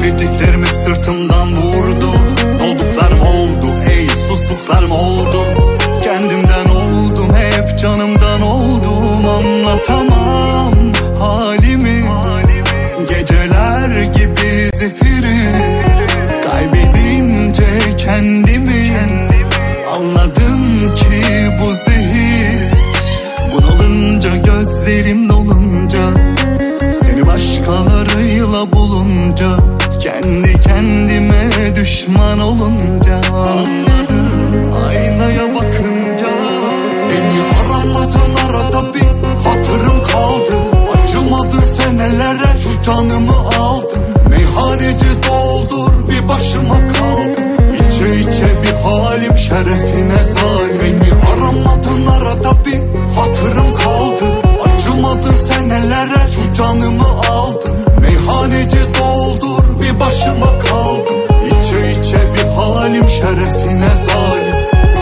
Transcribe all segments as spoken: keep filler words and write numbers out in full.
Söylediklerim hep sırtımdan vurdu. Olduklarım oldu, ey sustuklarım oldu. Kendimden oldum, hep canımdan oldum. Anlatamam halimi, geceler gibi zifiri. Kaybedince kendimi anladım ki bu zehir. Bunalınca, gözlerim dolunca, seni başkalarıyla bulunca, kendi kendime düşman olunca anladım aynaya bakınca. Beni aramadın, arada bir hatırım kaldı. Acımadın senelere, şu canımı aldın. Meyhaneci doldur, bir başıma kaldım. İçe içe bir halim, şerefine zalim. Beni aramadın, arada bir hatırım kaldı. Acımadın senelere, şu canımı aldın. Meyhaneci doldur, bir başıma kaldım. İçe içe bir halim, şerefine zalim.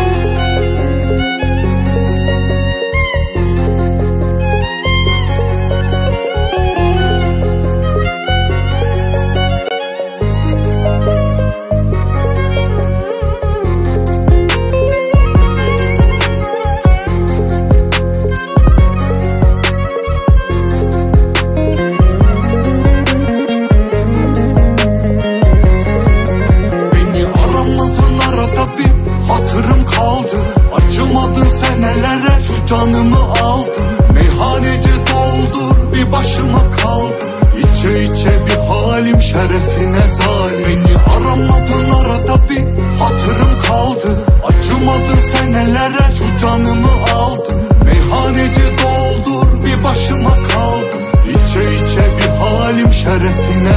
Canımı aldın, meyhaneci doldur, bir başıma kaldım. İçe içe bir halim, şerefine zalim. Beni aramadın, arada bir hatırım kaldı. Acımadın senelere, şu canımı aldın. Meyhaneci doldur, bir başıma kaldım. İçe içe bir halim, şerefine